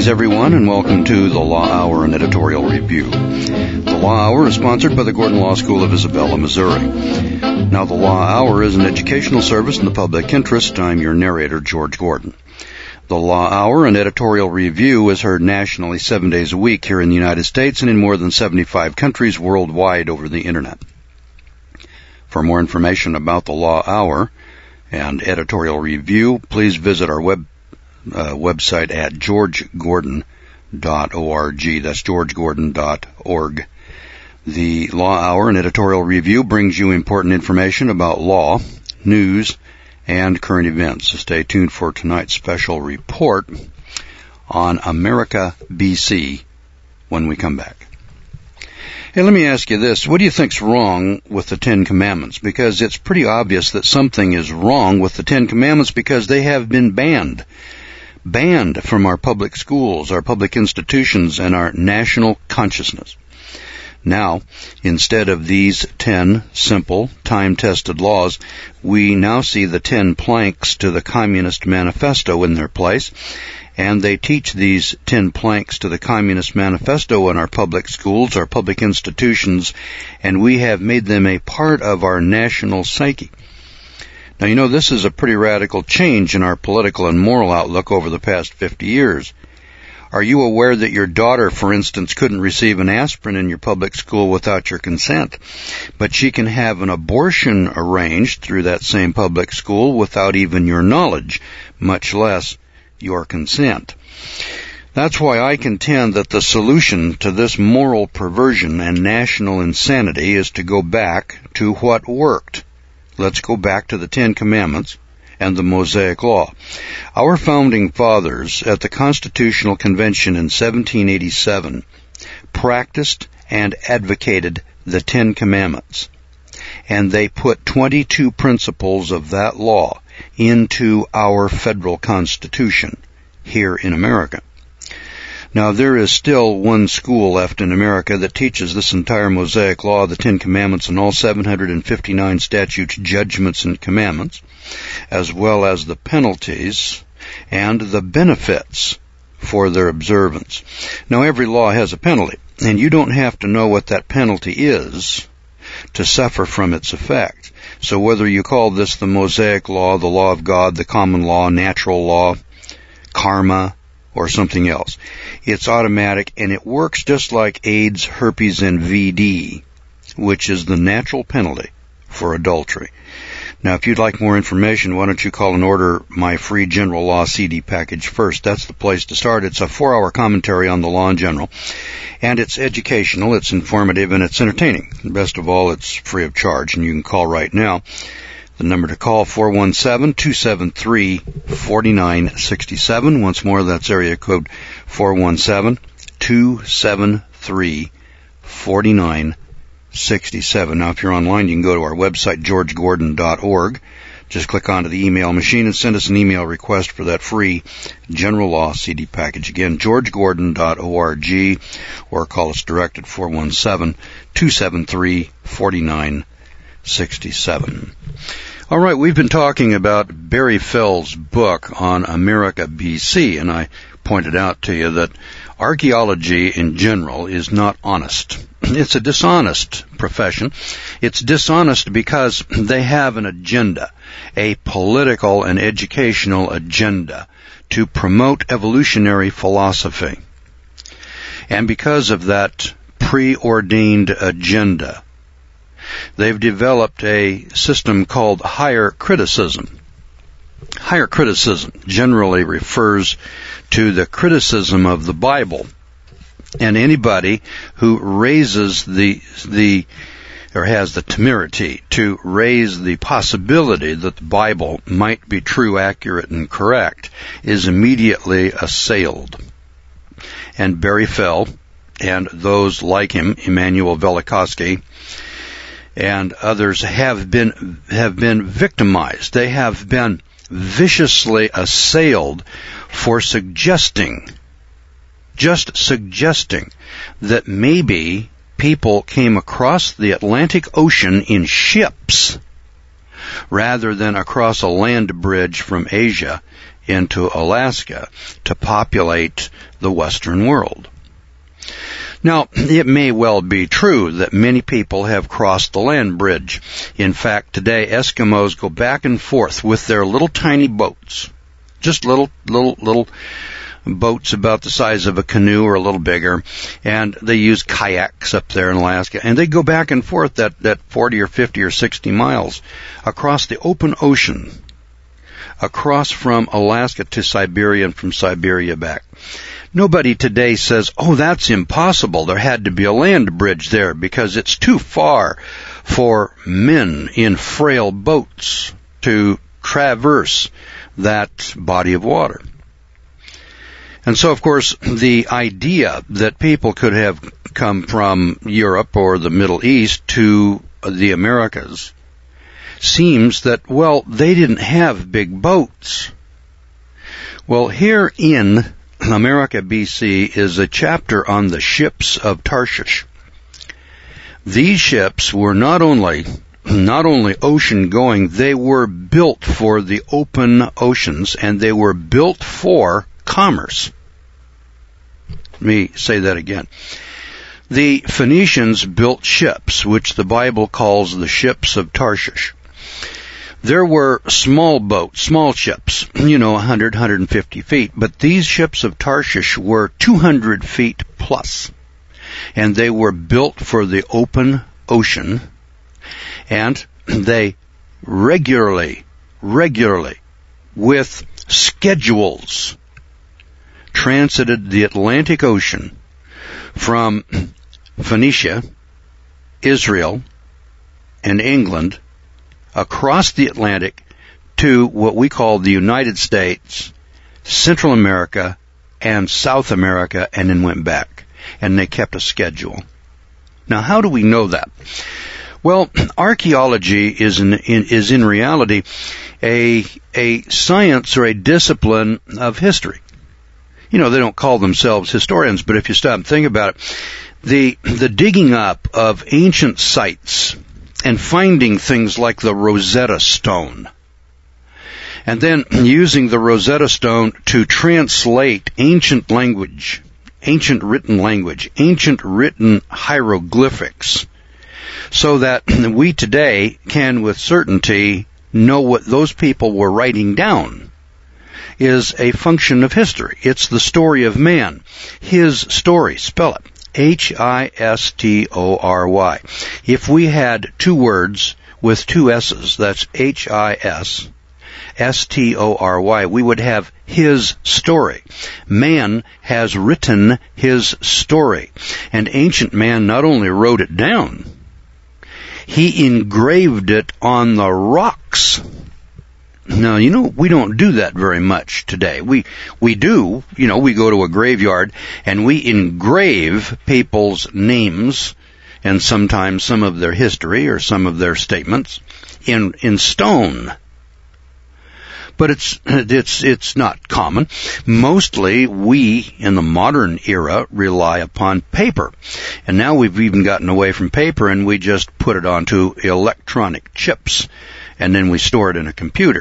Greetings, everyone, and welcome to the Law Hour and Editorial Review. The Law Hour is sponsored by the Gordon Law School of Isabella, Missouri. Now, the Law Hour is an educational service in the public interest. I'm your narrator, George Gordon. The Law Hour and Editorial Review is heard nationally 7 days a week here in the United States and in more than 75 countries worldwide over the Internet. For more information about the Law Hour and Editorial Review, please visit our website at georgegordon.org. That's georgegordon.org. The Law Hour and Editorial Review brings you important information about law, news, and current events. So stay tuned for tonight's special report on America, BC when we come back. Hey, let me ask you this. What do you think's wrong with the Ten Commandments? Because it's pretty obvious that something is wrong with the Ten Commandments because they have been banned from our public schools, our public institutions, and our national consciousness. Now, instead of these 10 simple, time-tested laws, we now see the 10 planks to the Communist Manifesto in their place, and they teach these 10 planks to the Communist Manifesto in our public schools, our public institutions, and we have made them a part of our national psyche. Now, you know, this is a pretty radical change in our political and moral outlook over the past 50 years. Are you aware that your daughter, for instance, couldn't receive an aspirin in your public school without your consent, but she can have an abortion arranged through that same public school without even your knowledge, much less your consent? That's why I contend that the solution to this moral perversion and national insanity is to go back to what worked. Let's go back to the Ten Commandments and the Mosaic Law. Our founding fathers at the Constitutional Convention in 1787 practiced and advocated the Ten Commandments, and they put 22 principles of that law into our federal Constitution here in America. Now, there is still one school left in America that teaches this entire Mosaic Law, the Ten Commandments, and all 759 statutes, judgments, and commandments, as well as the penalties and the benefits for their observance. Now, every law has a penalty, and you don't have to know what that penalty is to suffer from its effect. So whether you call this the Mosaic Law, the Law of God, the Common Law, Natural Law, Karma, or something else, it's automatic, and it works just like AIDS, herpes, and VD, which is the natural penalty for adultery. Now, if you'd like more information, why don't you call and order my free General Law CD package first? That's the place to start. It's a 4-hour commentary on the law in general, and it's educational, it's informative, and it's entertaining. Best of all, it's free of charge, and you can call right now. The number to call, 417-273-4967. Once more, that's area code 417-273-4967. Now, if you're online, you can go to our website, georgegordon.org. Just click onto the email machine and send us an email request for that free General Law CD package. Again, georgegordon.org, or call us direct at 417-273-4967. All right, we've been talking about Barry Fell's book on America, BC, and I pointed out to you that archaeology in general is not honest. It's a dishonest profession. It's dishonest because they have an agenda, a political and educational agenda to promote evolutionary philosophy. And because of that preordained agenda, they've developed a system called higher criticism. Higher criticism generally refers to the criticism of the Bible, and anybody who raises or has the temerity to raise the possibility that the Bible might be true, accurate, and correct is immediately assailed. And Barry Fell and those like him, Immanuel Velikovsky, and others have been victimized. They have been viciously assailed for suggesting that maybe people came across the Atlantic Ocean in ships rather than across a land bridge from Asia into Alaska to populate the Western world. Now, it may well be true that many people have crossed the land bridge. In fact, today Eskimos go back and forth with their little tiny boats. Just little boats about the size of a canoe or a little bigger, and they use kayaks up there in Alaska, and they go back and forth that 40 or 50 or 60 miles across the open ocean, across from Alaska to Siberia and from Siberia back. Nobody today says, oh, that's impossible. There had to be a land bridge there because it's too far for men in frail boats to traverse that body of water. And so, of course, the idea that people could have come from Europe or the Middle East to the Americas seems that, well, they didn't have big boats. Well, here in America, BC, is a chapter on the ships of Tarshish. These ships were not only ocean going, they were built for the open oceans, and they were built for commerce. Let me say that again. The Phoenicians built ships, which the Bible calls the ships of Tarshish. There were small boats, small ships, 100, 150 feet, but these ships of Tarshish were 200 feet plus, and they were built for the open ocean, and they regularly, with schedules, transited the Atlantic Ocean from Phoenicia, Israel, and England across the Atlantic to what we call the United States, Central America, and South America, and then went back. And they kept a schedule. Now, how do we know that? Well, archaeology is in reality a science or a discipline of history. They don't call themselves historians, but if you stop and think about it, the digging up of ancient sites and finding things like the Rosetta Stone, and then using the Rosetta Stone to translate ancient language, ancient written hieroglyphics, so that we today can with certainty know what those people were writing down, is a function of history. It's the story of man. His story, spell it, History. If we had two words with two S's, that's History, we would have his story. Man has written his story. And ancient man not only wrote it down, he engraved it on the rocks. Now, we don't do that very much today. We do, we go to a graveyard and we engrave people's names and sometimes some of their history or some of their statements in stone. But it's not common. Mostly we, in the modern era, rely upon paper. And now we've even gotten away from paper and we just put it onto electronic chips and then we store it in a computer.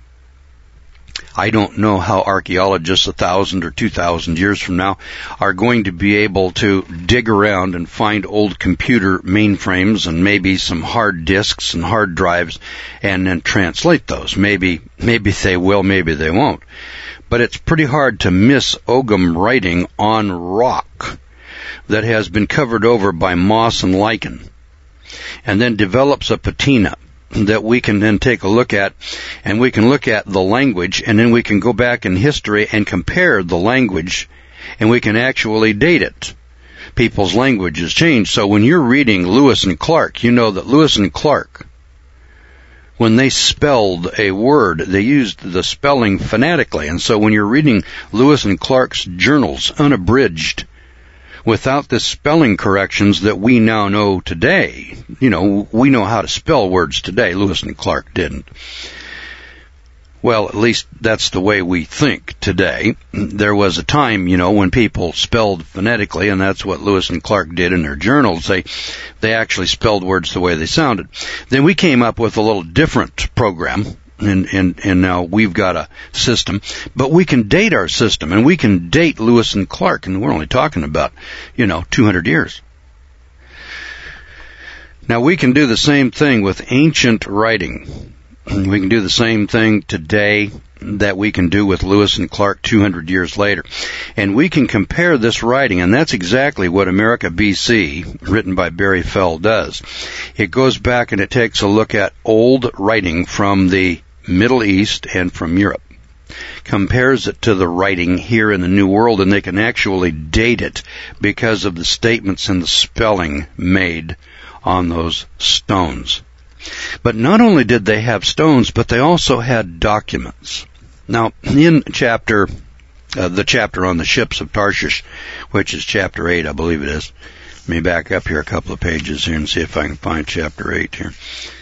I don't know how archaeologists 1,000 or 2,000 years from now are going to be able to dig around and find old computer mainframes and maybe some hard disks and hard drives and then translate those. Maybe they will, maybe they won't. But it's pretty hard to miss Ogham writing on rock that has been covered over by moss and lichen and then develops a patina that we can then take a look at, and we can look at the language, and then we can go back in history and compare the language, and we can actually date it. People's language has changed. So when you're reading Lewis and Clark, you know that Lewis and Clark, when they spelled a word, they used the spelling phonetically. And so when you're reading Lewis and Clark's journals, unabridged, without the spelling corrections that we now know today, we know how to spell words today. Lewis and Clark didn't. Well, at least that's the way we think today. There was a time, when people spelled phonetically, and that's what Lewis and Clark did in their journals. They actually spelled words the way they sounded. Then we came up with a little different program, and now we've got a system. But we can date our system, and we can date Lewis and Clark, and we're only talking about, 200 years. Now, we can do the same thing with ancient writing. We can do the same thing today that we can do with Lewis and Clark 200 years later. And we can compare this writing, and that's exactly what America BC, written by Barry Fell, does. It goes back and it takes a look at old writing from the Middle East and from Europe, compares it to the writing here in the New World, and they can actually date it because of the statements and the spelling made on those stones. But not only did they have stones, but they also had documents. Now, in the chapter on the ships of Tarshish, which is chapter 8, I believe it is. Let me back up here a couple of pages here and see if I can find chapter 8 here.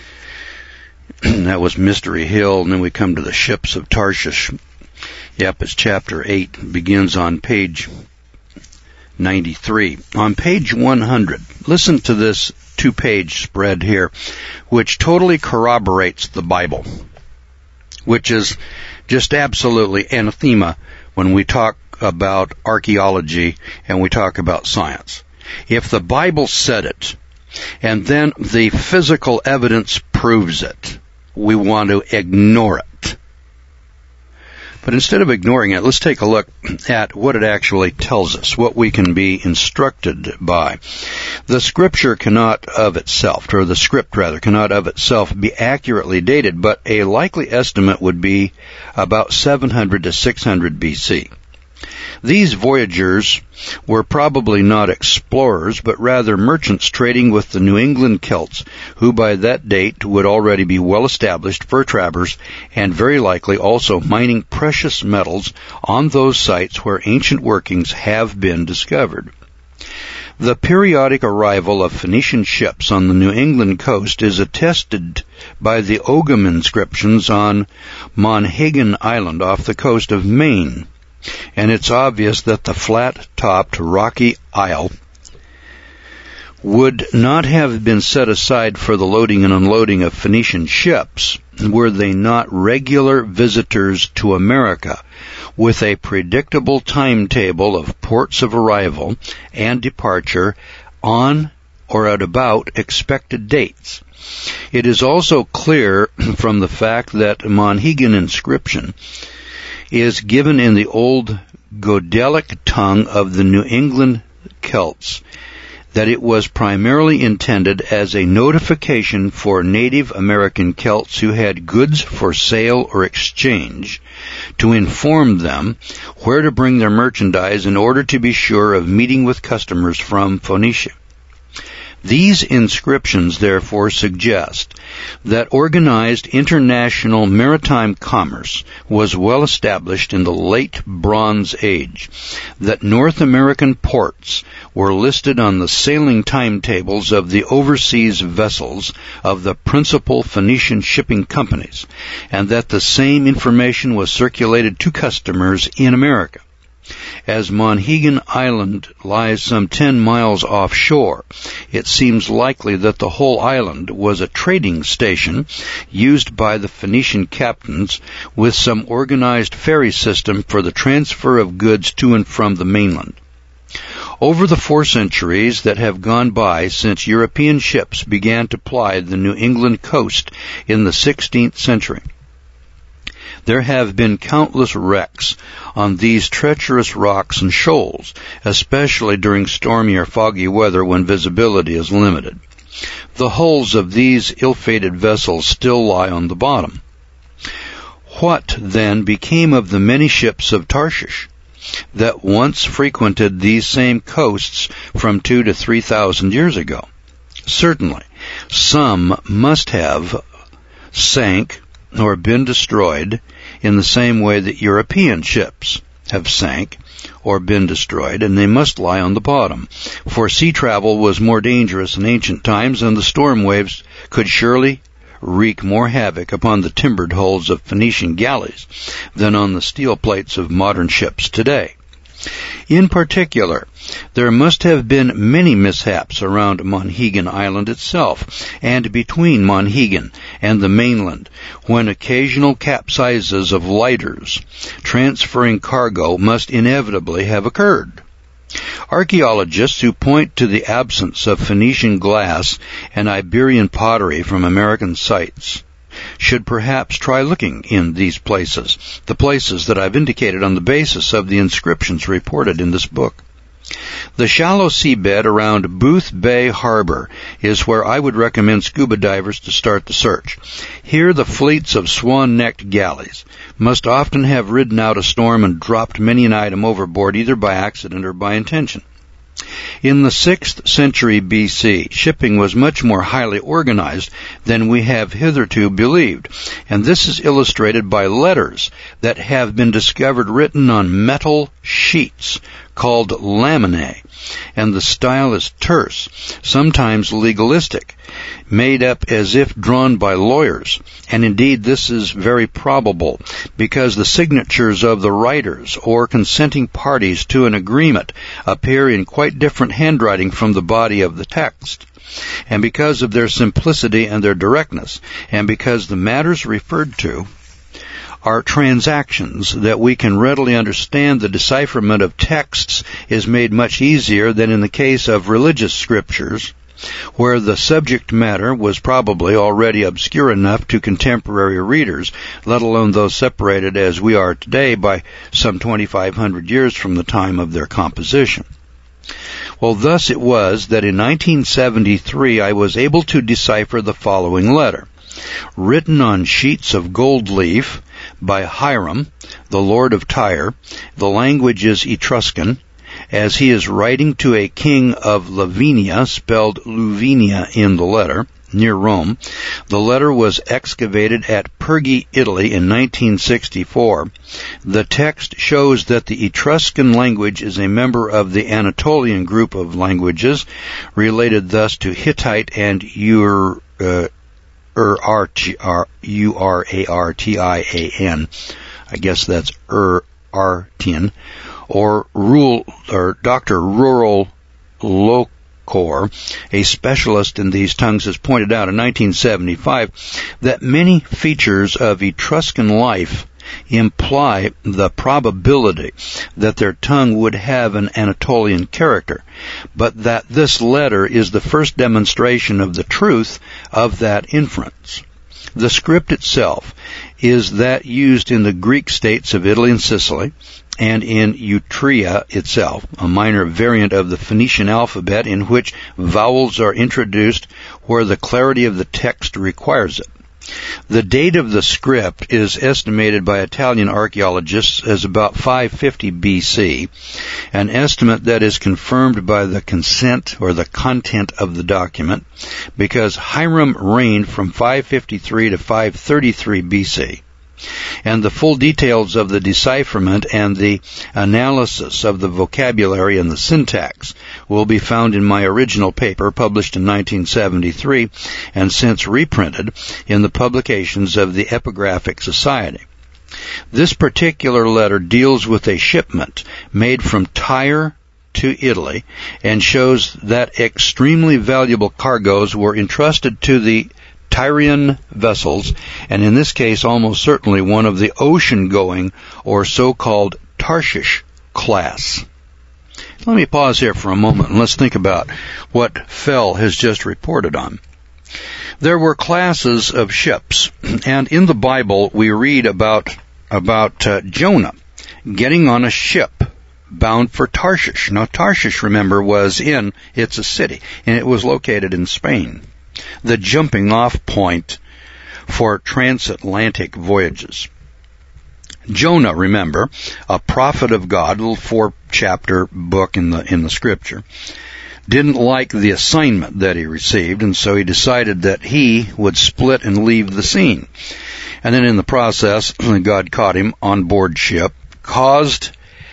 That was Mystery Hill, and then we come to the ships of Tarshish. Yep, it's chapter 8. Begins on page 93. On page 100, listen to this 2-page spread here, which totally corroborates the Bible, which is just absolutely anathema when we talk about archaeology and we talk about science. If the Bible said it, and then the physical evidence proves it, we want to ignore it. But instead of ignoring it, let's take a look at what it actually tells us, what we can be instructed by. The scripture cannot of itself, or the script rather, cannot of itself be accurately dated, but a likely estimate would be about 700 to 600 BC. These voyagers were probably not explorers, but rather merchants trading with the New England Celts, who by that date would already be well established fur trappers and very likely also mining precious metals on those sites where ancient workings have been discovered. The periodic arrival of Phoenician ships on the New England coast is attested by the Ogham inscriptions on Monhegan Island off the coast of Maine. And it's obvious that the flat-topped rocky isle would not have been set aside for the loading and unloading of Phoenician ships were they not regular visitors to America, with a predictable timetable of ports of arrival and departure on or at about expected dates. It is also clear from the fact that Monhegan inscription is given in the old Goidelic tongue of the New England Celts, that it was primarily intended as a notification for Native American Celts who had goods for sale or exchange to inform them where to bring their merchandise in order to be sure of meeting with customers from Phoenicia. These inscriptions, therefore, suggest that organized international maritime commerce was well established in the late Bronze Age, that North American ports were listed on the sailing timetables of the overseas vessels of the principal Phoenician shipping companies, and that the same information was circulated to customers in America. As Monhegan Island lies some 10 miles offshore, it seems likely that the whole island was a trading station used by the Phoenician captains with some organized ferry system for the transfer of goods to and from the mainland. Over the 4 centuries that have gone by since European ships began to ply the New England coast in the 16th century, there have been countless wrecks on these treacherous rocks and shoals, especially during stormy or foggy weather when visibility is limited. The hulls of these ill-fated vessels still lie on the bottom. What, then, became of the many ships of Tarshish that once frequented these same coasts from 2,000 to 3,000 years ago? Certainly, some must have sank or been destroyed in the same way that European ships have sank or been destroyed, and they must lie on the bottom. For sea travel was more dangerous in ancient times, and the storm waves could surely wreak more havoc upon the timbered hulls of Phoenician galleys than on the steel plates of modern ships today. In particular, there must have been many mishaps around Monhegan Island itself and between Monhegan and the mainland, when occasional capsizes of lighters transferring cargo must inevitably have occurred. Archaeologists who point to the absence of Phoenician glass and Iberian pottery from American sites should perhaps try looking in these places, the places that I've indicated on the basis of the inscriptions reported in this book. The shallow seabed around Booth Bay Harbor is where I would recommend scuba divers to start the search. Here the fleets of swan-necked galleys must often have ridden out a storm and dropped many an item overboard either by accident or by intention. In the 6th century BC, shipping was much more highly organized than we have hitherto believed, and this is illustrated by letters that have been discovered written on metal sheets called laminae, and the style is terse, sometimes legalistic, made up as if drawn by lawyers. And indeed this is very probable, because the signatures of the writers or consenting parties to an agreement appear in quite different handwriting from the body of the text. And because of their simplicity and their directness, and because the matters referred to are transactions that we can readily understand, the decipherment of texts is made much easier than in the case of religious scriptures, where the subject matter was probably already obscure enough to contemporary readers, let alone those separated as we are today by some 2,500 years from the time of their composition. Well, thus it was that in 1973 I was able to decipher the following letter, written on sheets of gold leaf by Hiram, the Lord of Tyre. The language is Etruscan, as he is writing to a king of Lavinia, spelled Luvinia in the letter, near Rome. The letter was excavated at Pergi, Italy in 1964. The text shows that the Etruscan language is a member of the Anatolian group of languages, related thus to Hittite and Urartian. I guess that's Urartian, or Dr. Rural Locor, a specialist in these tongues, has pointed out in 1975 that many features of Etruscan life imply the probability that their tongue would have an Anatolian character, but that this letter is the first demonstration of the truth of that inference. The script itself is that used in the Greek states of Italy and Sicily, and in Etruria itself, a minor variant of the Phoenician alphabet in which vowels are introduced where the clarity of the text requires it. The date of the script is estimated by Italian archaeologists as about 550 BC, an estimate that is confirmed by the consent or the content of the document, because Hiram reigned from 553 to 533 BC. And the full details of the decipherment and the analysis of the vocabulary and the syntax will be found in my original paper published in 1973 and since reprinted in the publications of the Epigraphic Society. This particular letter deals with a shipment made from Tyre to Italy and shows that extremely valuable cargoes were entrusted to the Tyrian vessels, and in this case almost certainly one of the ocean-going or so-called Tarshish class. Let me pause here for a moment and let's think about what Fell has just reported on. There were classes of ships, and in the Bible we read about Jonah getting on a ship bound for Tarshish. Now Tarshish, remember, it's a city, and it was located in Spain, the jumping off point for transatlantic voyages. Jonah, remember, a prophet of God, a little 4-chapter book in the scripture, didn't like the assignment that he received, and so he decided that he would split and leave the scene. And then in the process, God caught him on board ship, caused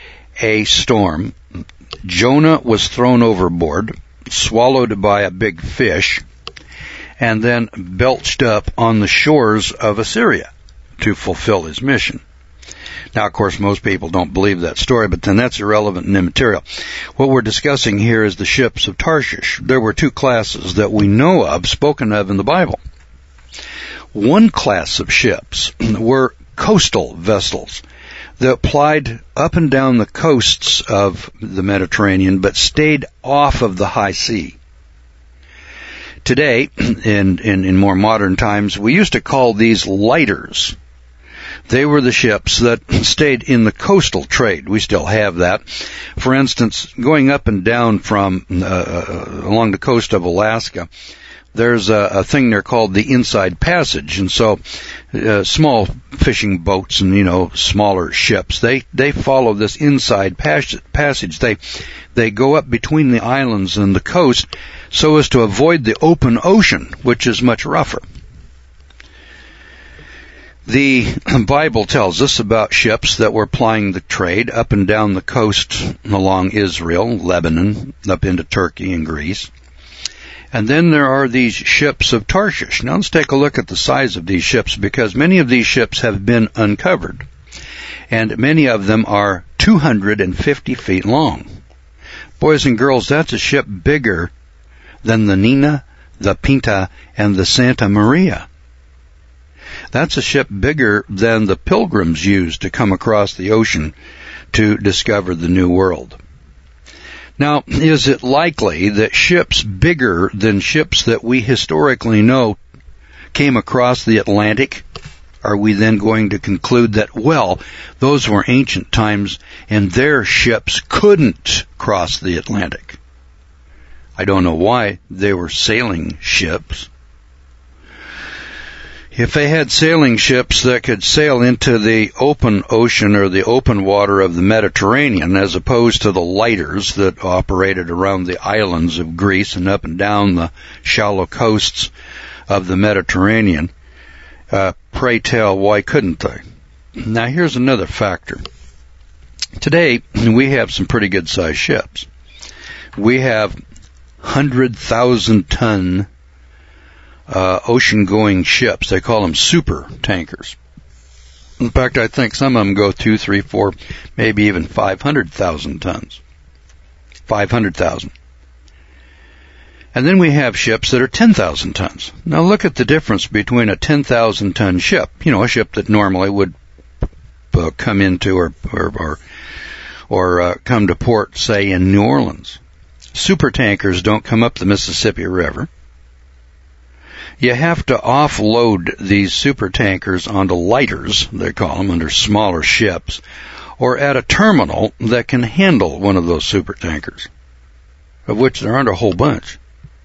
a storm. Jonah was thrown overboard, swallowed by a big fish, and then belched up on the shores of Assyria to fulfill his mission. Now, of course, most people don't believe that story, but then that's irrelevant and immaterial. What we're discussing here is the ships of Tarshish. There were two classes that we know of, spoken of in the Bible. One class of ships were coastal vessels that plied up and down the coasts of the Mediterranean, but stayed off of the high sea. Today, in more modern times, we used to call these lighters. They were the ships that stayed in the coastal trade. We still have that. For instance, going up and down from along the coast of Alaska, there's a thing there called the Inside Passage, and so small fishing boats and smaller ships, they follow this inside passage. They go up between the islands and the coast so as to avoid the open ocean, which is much rougher. The Bible tells us about ships that were plying the trade up and down the coast along Israel, Lebanon, up into Turkey and Greece. And then there are these ships of Tarshish. Now let's take a look at the size of these ships, because many of these ships have been uncovered, and many of them are 250 feet long. Boys and girls, that's a ship bigger than the Nina, the Pinta, and the Santa Maria. That's a ship bigger than the Pilgrims used to come across the ocean to discover the New World. Now, is it likely that ships bigger than ships that we historically know came across the Atlantic? Are we then going to conclude that, well, those were ancient times and their ships couldn't cross the Atlantic? I don't know why. They were sailing ships. If they had sailing ships that could sail into the open ocean or the open water of the Mediterranean, as opposed to the lighters that operated around the islands of Greece and up and down the shallow coasts of the Mediterranean, pray tell, why couldn't they? Now, here's another factor. Today, we have some pretty good-sized ships. We have 100,000-ton ocean-going ships. They call them super tankers. In fact, I think some of them go 2, 3, 4, maybe even 500,000 tons. 500,000. And then we have ships that are 10,000 tons. Now look at the difference between a 10,000-ton ship, a ship that normally would come into or come to port, say, in New Orleans. Super tankers don't come up the Mississippi River. You have to offload these super tankers onto lighters, they call them, under smaller ships, or at a terminal that can handle one of those super tankers, of which there aren't a whole bunch.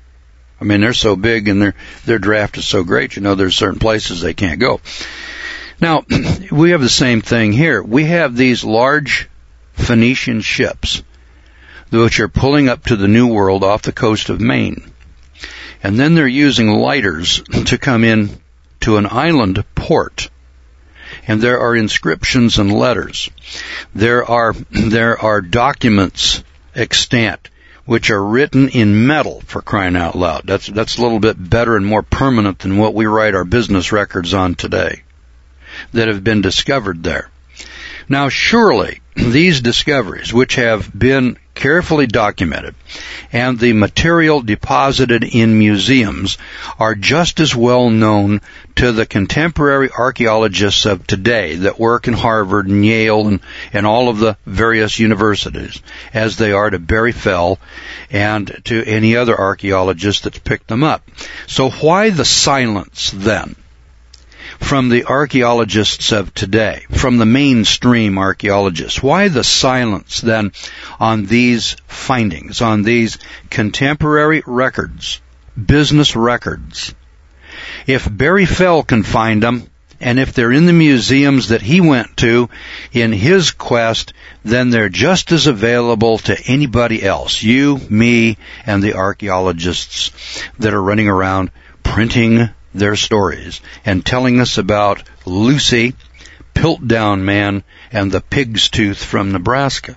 I mean, they're so big and their draft is so great, there's certain places they can't go. Now, we have the same thing here. We have these large Phoenician ships, which are pulling up to the New World off the coast of Maine. And then they're using lighters to come in to an island port. And there are inscriptions and letters. There are documents extant which are written in metal, for crying out loud. That's a little bit better and more permanent than what we write our business records on today, that have been discovered there. Now, surely these discoveries, which have been carefully documented, and the material deposited in museums, are just as well known to the contemporary archaeologists of today that work in Harvard and Yale and all of the various universities as they are to Barry Fell and to any other archaeologist that's picked them up. So why the silence then from the archaeologists of today, from the mainstream archaeologists? Why the silence then on these findings, on these contemporary records, business records? If Barry Fell can find them, and if they're in the museums that he went to in his quest, then they're just as available to anybody else, you, me, and the archaeologists that are running around printing their stories and telling us about Lucy, Piltdown Man, and the Pig's Tooth from Nebraska.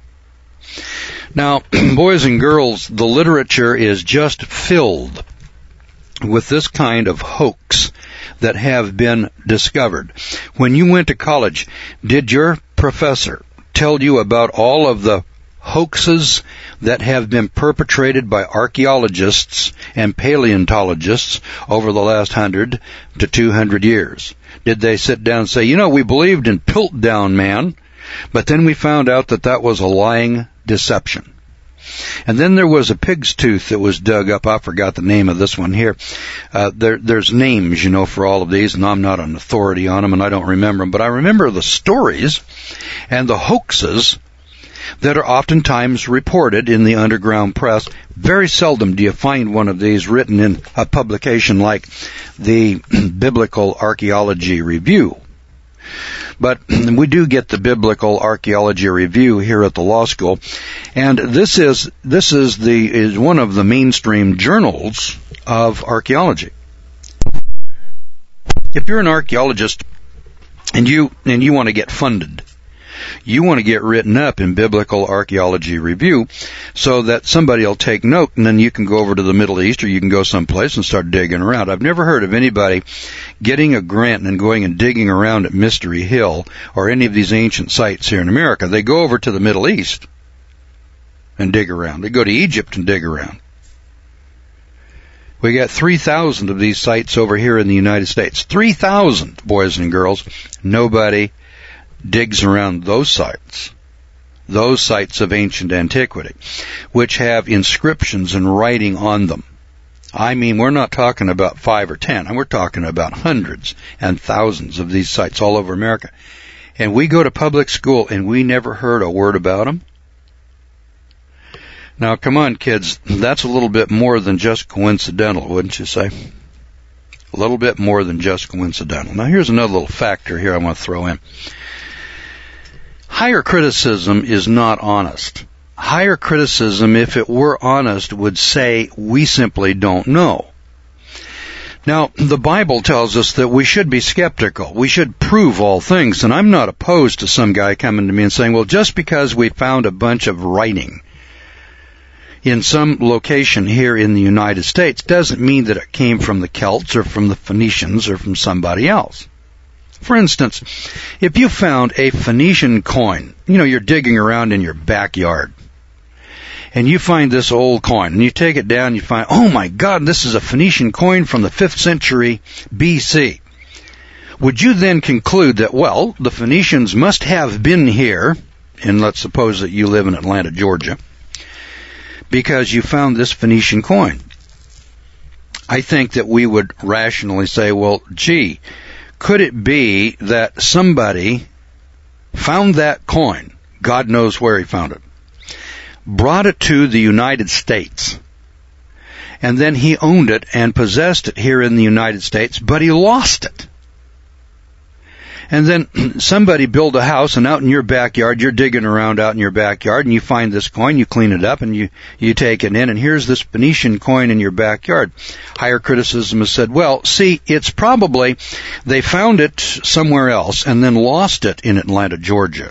Now, boys and girls, the literature is just filled with this kind of hoax that have been discovered. When you went to college, did your professor tell you about all of the hoaxes that have been perpetrated by archaeologists and paleontologists over the last 100 to 200 years? Did they sit down and say, we believed in Piltdown Man, but then we found out that that was a lying deception? And then there was a pig's tooth that was dug up. I forgot the name of this one here. There's names, for all of these, and I'm not an authority on them, and I don't remember them. But I remember the stories and the hoaxes that are oftentimes reported in the underground press. Very seldom do you find one of these written in a publication like the Biblical Archaeology Review. But we do get the Biblical Archaeology Review here at the law school, and this is one of the mainstream journals of archaeology. If you're an archaeologist and you want to get funded, you want to get written up in Biblical Archaeology Review so that somebody will take note, and then you can go over to the Middle East or you can go someplace and start digging around. I've never heard of anybody getting a grant and going and digging around at Mystery Hill or any of these ancient sites here in America. They go over to the Middle East and dig around. They go to Egypt and dig around. We got 3,000 of these sites over here in the United States. 3,000, boys and girls. Nobody digs around those sites of ancient antiquity, which have inscriptions and writing on them. I mean, we're not talking about 5 or 10. We're talking about hundreds and thousands of these sites all over America. And we go to public school and we never heard a word about them. Now, come on, kids. That's a little bit more than just coincidental, wouldn't you say? A little bit more than just coincidental. Now, here's another little factor here I want to throw in. Higher criticism is not honest. Higher criticism, if it were honest, would say we simply don't know. Now, the Bible tells us that we should be skeptical. We should prove all things. And I'm not opposed to some guy coming to me and saying, well, just because we found a bunch of writing in some location here in the United States doesn't mean that it came from the Celts or from the Phoenicians or from somebody else. For instance, if you found a Phoenician coin, you're digging around in your backyard, and you find this old coin, and you take it down, and you find, oh my God, this is a Phoenician coin from the 5th century BC. Would you then conclude that, well, the Phoenicians must have been here, and let's suppose that you live in Atlanta, Georgia, because you found this Phoenician coin? I think that we would rationally say, well, gee, could it be that somebody found that coin, God knows where he found it, brought it to the United States, and then he owned it and possessed it here in the United States, but he lost it? And then somebody built a house, and out in your backyard, you're digging around out in your backyard, and you find this coin, you clean it up, and you take it in, and here's this Phoenician coin in your backyard. Higher criticism has said, well, see, it's probably they found it somewhere else and then lost it in Atlanta, Georgia.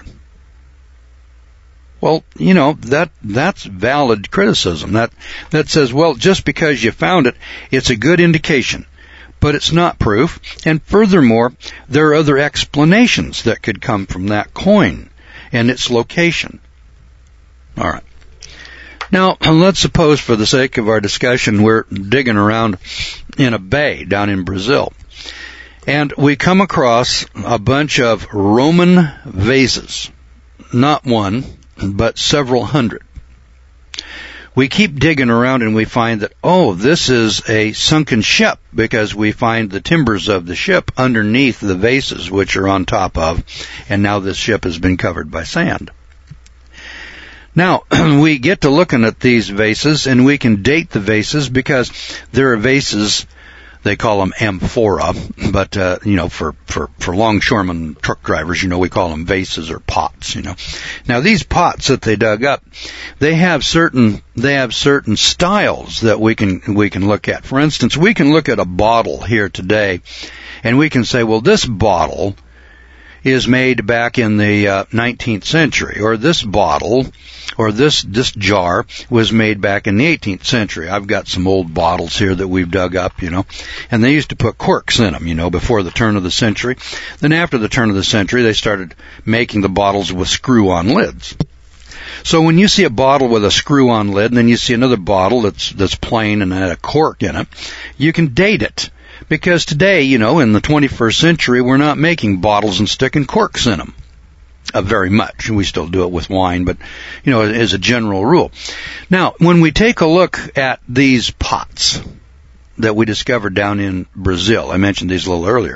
Well, that's valid criticism. That says, well, just because you found it, it's a good indication. But it's not proof, and furthermore, there are other explanations that could come from that coin and its location. All right. Now, let's suppose, for the sake of our discussion, we're digging around in a bay down in Brazil, and we come across a bunch of Roman vases, not one, but several hundred. We keep digging around and we find that, oh, this is a sunken ship, because we find the timbers of the ship underneath the vases which are on top of, and now this ship has been covered by sand. Now, we get to looking at these vases, and we can date the vases because there are vases, they call them amphora, but, for longshoremen truck drivers, we call them vases or pots, Now, these pots that they dug up, they have certain styles that we can look at. For instance, we can look at a bottle here today, and we can say, well, this bottle is made back in the 19th century, or this bottle or this jar was made back in the 18th century. I've got some old bottles here that we've dug up, and they used to put corks in them, before the turn of the century. Then after the turn of the century, they started making the bottles with screw-on lids. So when you see a bottle with a screw-on lid, and then you see another bottle that's plain and had a cork in it, you can date it. Because today, in the 21st century, we're not making bottles and sticking corks in them. Very much. We still do it with wine, but, as a general rule. Now, when we take a look at these pots that we discovered down in Brazil, I mentioned these a little earlier,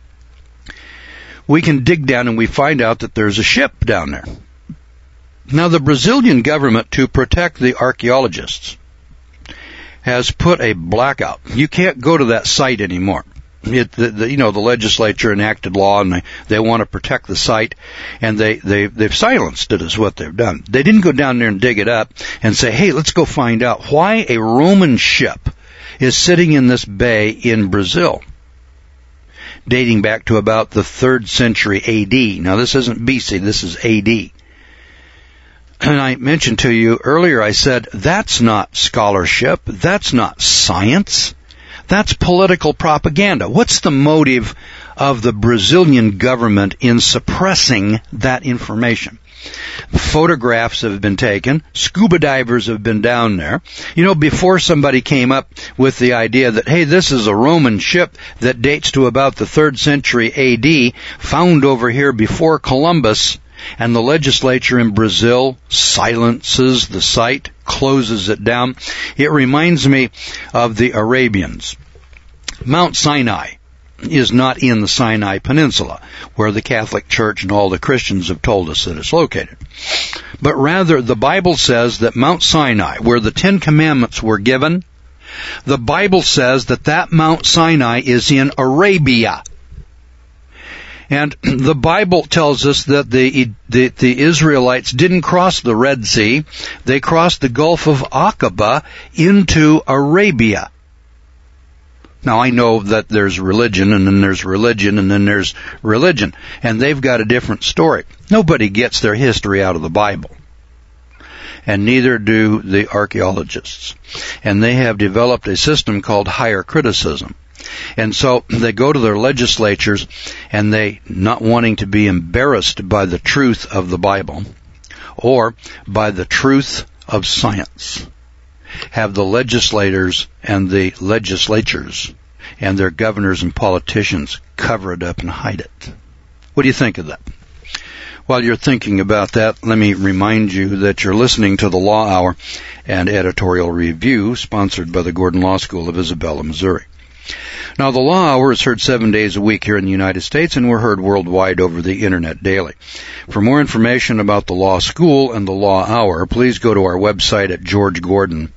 we can dig down and we find out that there's a ship down there. Now, the Brazilian government, to protect the archaeologists, has put a blackout. You can't go to that site anymore. The legislature enacted law, and they want to protect the site, and they've silenced it, is what they've done. They didn't go down there and dig it up and say, hey, let's go find out why a Roman ship is sitting in this bay in Brazil, dating back to about the 3rd century A.D. Now, this isn't B.C., this is A.D. And I mentioned to you earlier, I said, that's not scholarship, that's not science. That's political propaganda. What's the motive of the Brazilian government in suppressing that information? Photographs have been taken. Scuba divers have been down there. Before somebody came up with the idea that, hey, this is a Roman ship that dates to about the 3rd century A.D., found over here before Columbus, and the legislature in Brazil silences the site, closes it down. It reminds me of the Arabians. Mount Sinai is not in the Sinai Peninsula, where the Catholic Church and all the Christians have told us that it's located. But rather, the Bible says that Mount Sinai, where the 10 Commandments were given, the Bible says that Mount Sinai is in Arabia. And the Bible tells us that the Israelites didn't cross the Red Sea. They crossed the Gulf of Aqaba into Arabia. Now, I know that there's religion, and then there's religion, and then there's religion. And they've got a different story. Nobody gets their history out of the Bible. And neither do the archaeologists. And they have developed a system called higher criticism. And so they go to their legislatures, and they, not wanting to be embarrassed by the truth of the Bible or by the truth of science, have the legislators and the legislatures and their governors and politicians cover it up and hide it. What do you think of that? While you're thinking about that, let me remind you that you're listening to the Law Hour and Editorial Review, sponsored by the Gordon Law School of Isabella, Missouri. Now, the Law Hour is heard 7 days a week here in the United States, and we're heard worldwide over the Internet daily. For more information about the Law School and the Law Hour, please go to our website at georgegordon.org,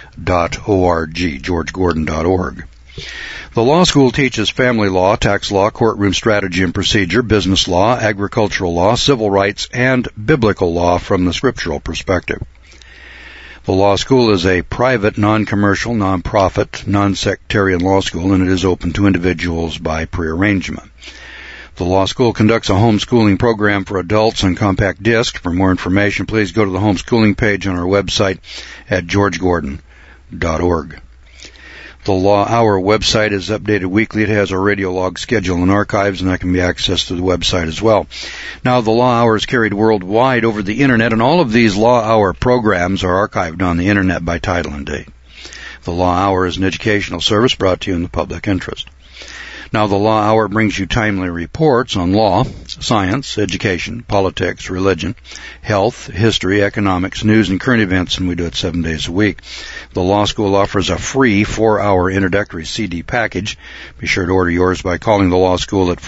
georgegordon.org. The Law School teaches family law, tax law, courtroom strategy and procedure, business law, agricultural law, civil rights, and biblical law from the scriptural perspective. The law school is a private, non-commercial, non-profit, non-sectarian law school, and it is open to individuals by prearrangement. The law school conducts a homeschooling program for adults on compact disc. For more information, please go to the homeschooling page on our website at georgegordon.org. The Law Hour website is updated weekly. It has our radio log schedule and archives, and that can be accessed through the website as well. Now, the Law Hour is carried worldwide over the Internet, and all of these Law Hour programs are archived on the Internet by title and date. The Law Hour is an educational service brought to you in the public interest. Now, the Law Hour brings you timely reports on law, science, education, politics, religion, health, history, economics, news, and current events, and we do it 7 days a week. The Law School offers a free 4-hour introductory CD package. Be sure to order yours by calling the Law School at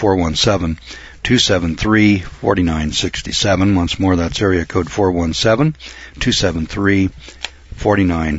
417-273-4967. Once more, that's area code 417-273-4967.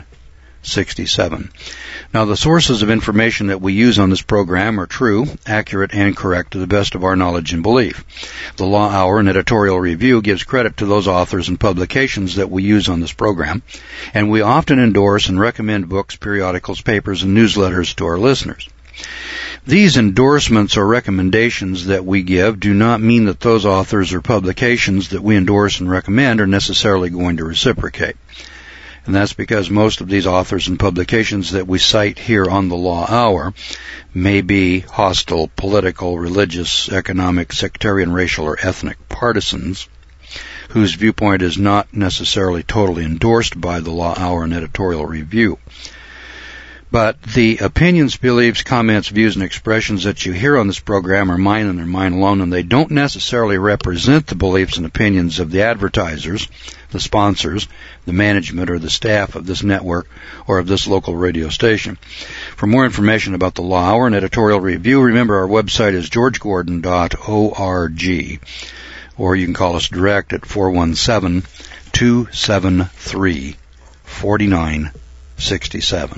Now, the sources of information that we use on this program are true, accurate, and correct to the best of our knowledge and belief. The Law Hour and Editorial Review gives credit to those authors and publications that we use on this program, and we often endorse and recommend books, periodicals, papers, and newsletters to our listeners. These endorsements or recommendations that we give do not mean that those authors or publications that we endorse and recommend are necessarily going to reciprocate. And that's because most of these authors and publications that we cite here on the Law Hour may be hostile, political, religious, economic, sectarian, racial, or ethnic partisans whose viewpoint is not necessarily totally endorsed by the Law Hour and editorial review. But the opinions, beliefs, comments, views, and expressions that you hear on this program are mine and they're mine alone, and they don't necessarily represent the beliefs and opinions of the advertisers, the sponsors, the management, or the staff of this network or of this local radio station. For more information about the Law Hour and editorial review, remember our website is georgegordon.org, or you can call us direct at 417-273-4967.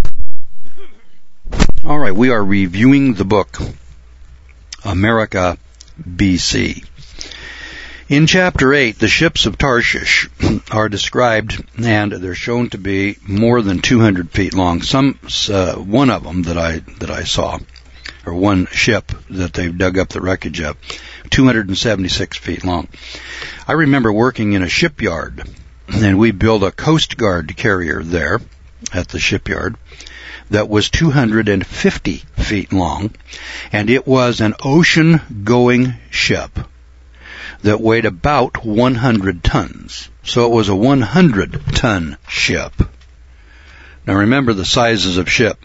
All right, we are reviewing the book, America, B.C. In Chapter 8, the ships of Tarshish are described, and they're shown to be more than 200 feet long. One of them that I saw, or one ship that they've dug up the wreckage of, 276 feet long. I remember working in a shipyard, and we built a Coast Guard carrier there at the shipyard that was 250 feet long, and it was an ocean-going ship that weighed about 100 tons. So it was a 100-ton ship. Now remember the sizes of ships.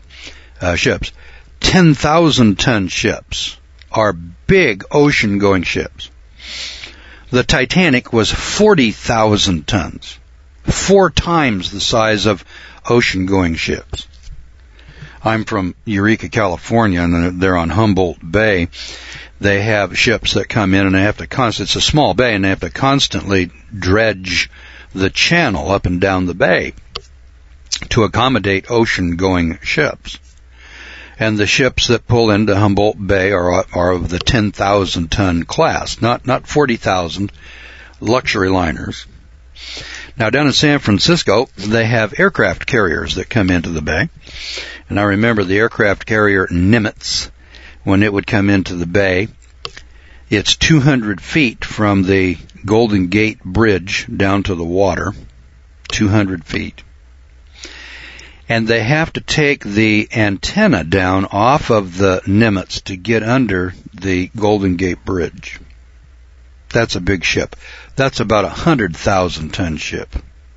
10,000-ton ships are big ocean-going ships. The Titanic was 40,000 tons, 4 times the size of ocean-going ships. I'm from Eureka, California, and they're on Humboldt Bay. They have ships that come in, and they have to it's a small bay, and they have to constantly dredge the channel up and down the bay to accommodate ocean-going ships. And the ships that pull into Humboldt Bay are of the 10,000-ton class, not 40,000 luxury liners. Now, down in San Francisco, they have aircraft carriers that come into the bay. And I remember the aircraft carrier Nimitz, when it would come into the bay, it's 200 feet from the Golden Gate Bridge down to the water, 200 feet. And they have to take the antenna down off of the Nimitz to get under the Golden Gate Bridge. That's a big ship. That's about a 100,000-ton ship.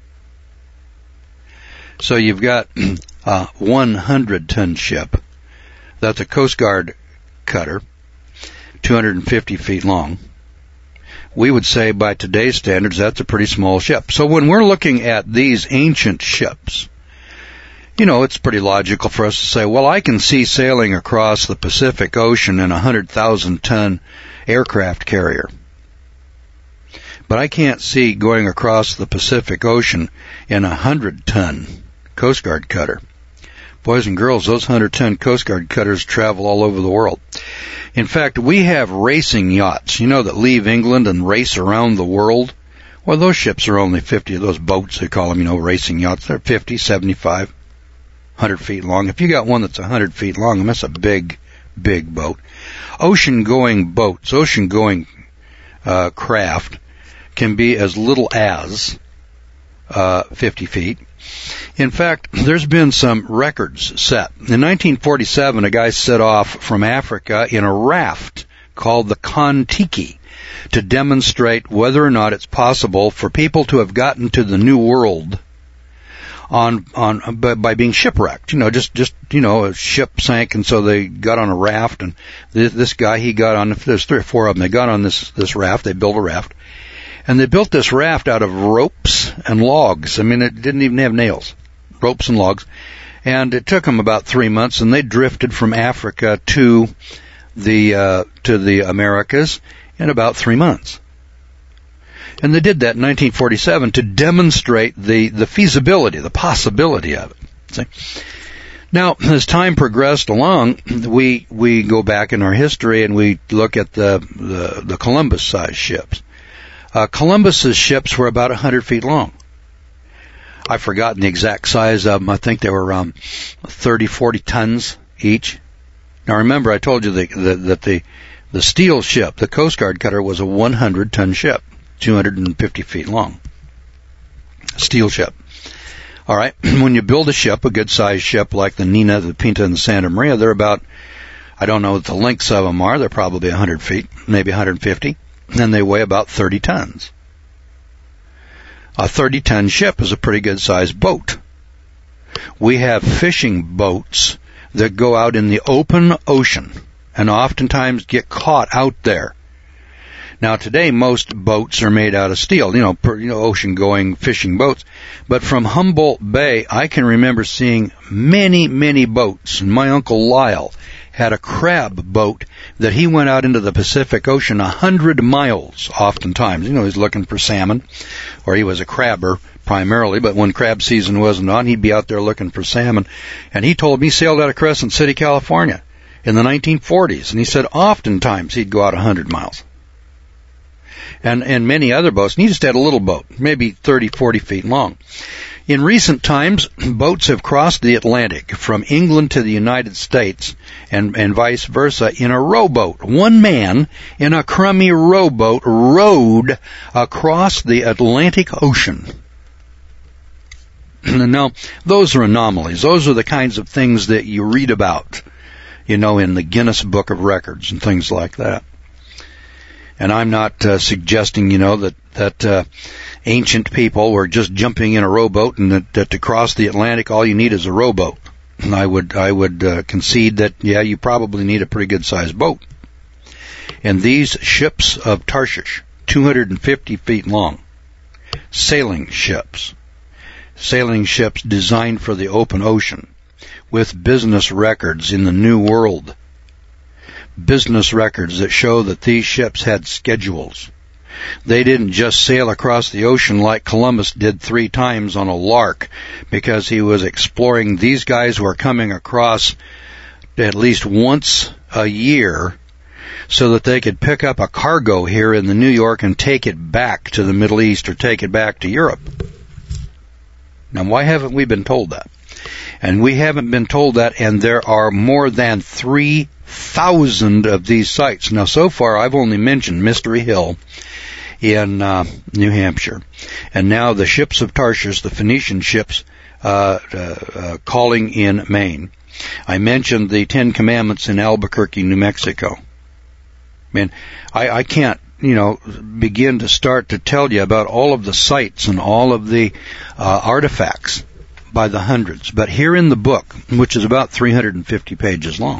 So you've got a 100-ton ship. That's a Coast Guard cutter, 250 feet long. We would say by today's standards that's a pretty small ship. So when we're looking at these ancient ships, it's pretty logical for us to say, well, I can see sailing across the Pacific Ocean in a 100,000-ton aircraft carrier. But I can't see going across the Pacific Ocean in a 100-ton Coast Guard cutter. Boys and girls, those 100-ton Coast Guard cutters travel all over the world. In fact, we have racing yachts, that leave England and race around the world. Well, those ships are only 50, those boats, they call them, racing yachts. They're 50, 75, 100 feet long. If you got one that's 100 feet long, that's a big, big boat. Ocean-going boats, ocean-going craft can be as little as 50 feet. In fact, there's been some records set. In 1947, a guy set off from Africa in a raft called the Kon-Tiki to demonstrate whether or not it's possible for people to have gotten to the New World by being shipwrecked. A ship sank, and so they got on a raft, and this guy, he got on, there's 3 or 4 of them, they got on this raft, they built a raft. And they built this raft out of ropes and logs. It didn't even have nails. Ropes and logs. And it took them about 3 months, and they drifted from Africa to the Americas in about 3 months. And they did that in 1947 to demonstrate the feasibility, the possibility of it. See? Now, as time progressed along, we go back in our history and we look at the Columbus-sized ships. Columbus's ships were about 100 feet long. I've forgotten the exact size of them. I think they were around 30, 40 tons each. Now remember, I told you that the steel ship, the Coast Guard cutter, was a 100-ton ship, 250 feet long. Steel ship. All right, when you build a ship, a good-sized ship like the Nina, the Pinta, and the Santa Maria, they're about, I don't know what the lengths of them are, they're probably 100 feet, maybe 150, and they weigh about 30 tons. A 30-ton ship is a pretty good-sized boat. We have fishing boats that go out in the open ocean and oftentimes get caught out there. Now today most boats are made out of steel, ocean-going fishing boats. But from Humboldt Bay, I can remember seeing many, many boats. And my Uncle Lyle had a crab boat that he went out into the Pacific Ocean 100 miles oftentimes. He's looking for salmon, or he was a crabber primarily, but when crab season wasn't on, he'd be out there looking for salmon. And he told me he sailed out of Crescent City, California in the 1940s. And he said oftentimes he'd go out 100 miles. And many other boats. And he just had a little boat, maybe 30, 40 feet long. In recent times, boats have crossed the Atlantic from England to the United States and vice versa in a rowboat. One man in a crummy rowboat rowed across the Atlantic Ocean. Now, those are anomalies. Those are the kinds of things that you read about, in the Guinness Book of Records and things like that. And I'm not suggesting, that ancient people were just jumping in a rowboat and that to cross the Atlantic all you need is a rowboat. And I would concede that, you probably need a pretty good-sized boat. And these ships of Tarshish, 250 feet long, sailing ships designed for the open ocean with business records in the New World. Business records that show that these ships had schedules. They didn't just sail across the ocean like Columbus did 3 times on a lark because he was exploring. These guys were coming across at least once a year so that they could pick up a cargo here in the New York and take it back to the Middle East or take it back to Europe. Now, why haven't we been told that? And we haven't been told that, and there are more than 3,000 of these sites. Now, so far, I've only mentioned Mystery Hill in New Hampshire. And now the ships of Tarshish, the Phoenician ships, calling in Maine. I mentioned the 10 Commandments in Albuquerque, New Mexico. Man, I can't, begin to start to tell you about all of the sites and all of the artifacts by the hundreds. But here in the book, which is about 350 pages long,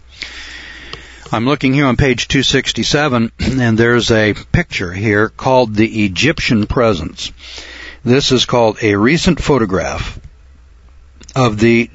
I'm looking here on page 267, and there's a picture here called the Egyptian Presence. This is called a recent photograph of the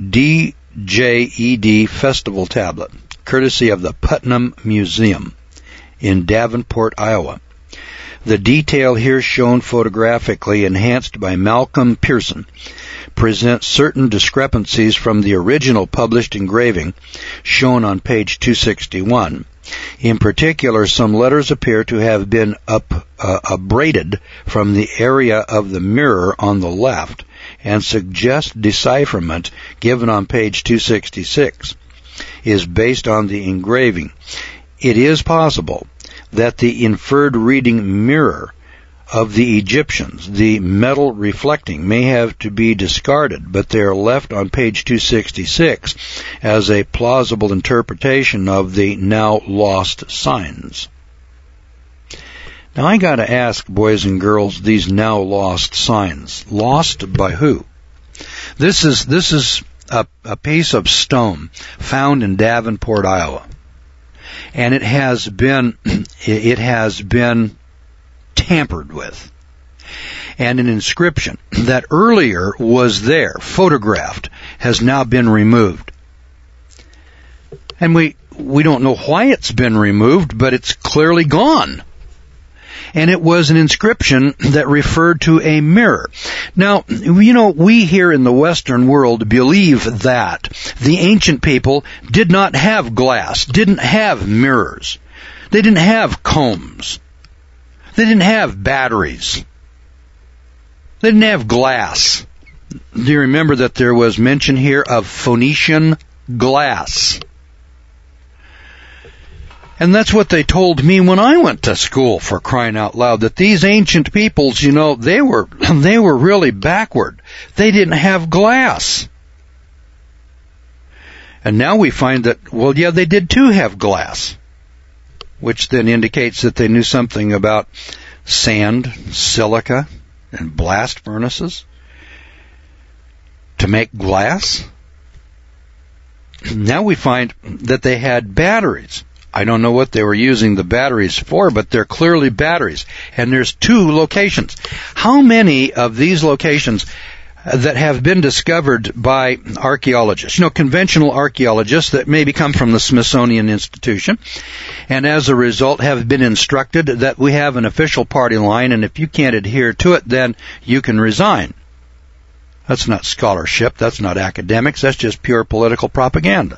DJED Festival Tablet, courtesy of the Putnam Museum in Davenport, Iowa. The detail here shown photographically, enhanced by Malcolm Pearson, presents certain discrepancies from the original published engraving shown on page 261. In particular, some letters appear to have been abraded from the area of the mirror on the left and suggest decipherment given on page 266 is based on the engraving. It is possible that the inferred reading mirror of the Egyptians, the metal reflecting, may have to be discarded, but they are left on page 266 as a plausible interpretation of the now lost signs. Now I gotta ask, boys and girls, these now lost signs, lost by who? This is a piece of stone found in Davenport, Iowa. And it has been tampered with. And an inscription that earlier was there, photographed, has now been removed. And we don't know why it's been removed, but it's clearly gone. And it was an inscription that referred to a mirror. Now, we here in the Western world believe that the ancient people did not have glass, didn't have mirrors. They didn't have combs. They didn't have batteries. They didn't have glass. Do you remember that there was mention here of Phoenician glass? And that's what they told me when I went to school, for crying out loud, that these ancient peoples, they were really backward. They didn't have glass. And now we find that, well, yeah, they did too have glass, which then indicates that they knew something about sand, silica, and blast furnaces to make glass. Now we find that they had batteries. I don't know what they were using the batteries for, but they're clearly batteries. And there's 2 locations. How many of these locations that have been discovered by archaeologists, conventional archaeologists that maybe come from the Smithsonian Institution, and as a result have been instructed that we have an official party line, and if you can't adhere to it, then you can resign. That's not scholarship, that's not academics, that's just pure political propaganda.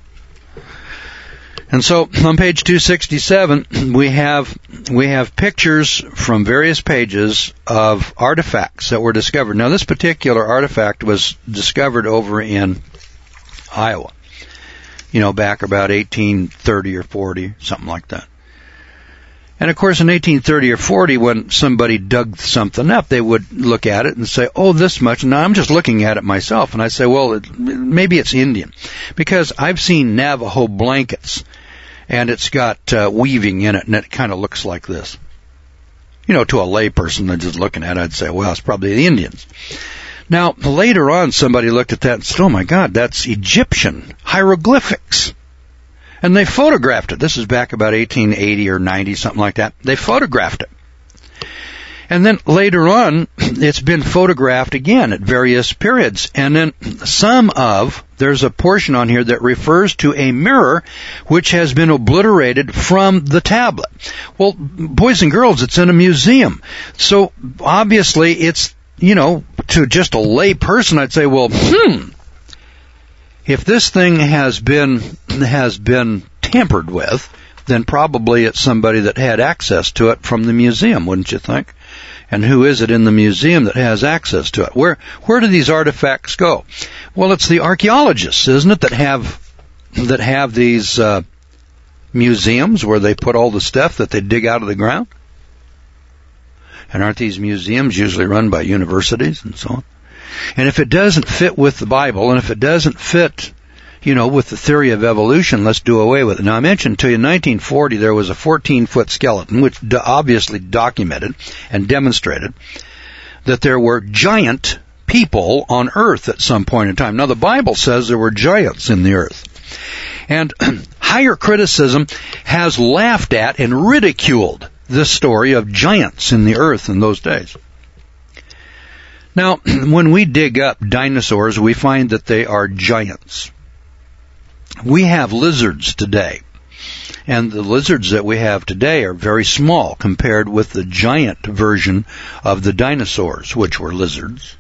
And so on page 267, we have pictures from various pages of artifacts that were discovered. Now, this particular artifact was discovered over in Iowa, back about 1830 or 40, something like that. And of course, in 1830 or 40, when somebody dug something up, they would look at it and say, oh, this much. Now, I'm just looking at it myself, and I say, well, maybe it's Indian. Because I've seen Navajo blankets, and it's got weaving in it, and it kind of looks like this. To a layperson that's just looking at it, I'd say, well, it's probably the Indians. Now, later on, somebody looked at that and said, oh, my God, that's Egyptian hieroglyphics. And they photographed it. This is back about 1880 or 90, something like that. They photographed it. And then later on, it's been photographed again at various periods. And then there's a portion on here that refers to a mirror which has been obliterated from the tablet. Well, boys and girls, it's in a museum. So obviously it's, to just a lay person, I'd say, well, if this thing has been tampered with, then probably it's somebody that had access to it from the museum, wouldn't you think? And who is it in the museum that has access to it? Where do these artifacts go? Well, it's the archaeologists, isn't it, that have these museums where they put all the stuff that they dig out of the ground? And aren't these museums usually run by universities and so on? And if it doesn't fit with the Bible, and if it doesn't fit, with the theory of evolution, let's do away with it. Now, I mentioned to you in 1940 there was a 14-foot skeleton, which obviously documented and demonstrated that there were giant people on Earth at some point in time. Now, the Bible says there were giants in the Earth. And higher criticism has laughed at and ridiculed this story of giants in the Earth in those days. Now, when we dig up dinosaurs, we find that they are giants. We have lizards today, and the lizards that we have today are very small compared with the giant version of the dinosaurs, which were lizards.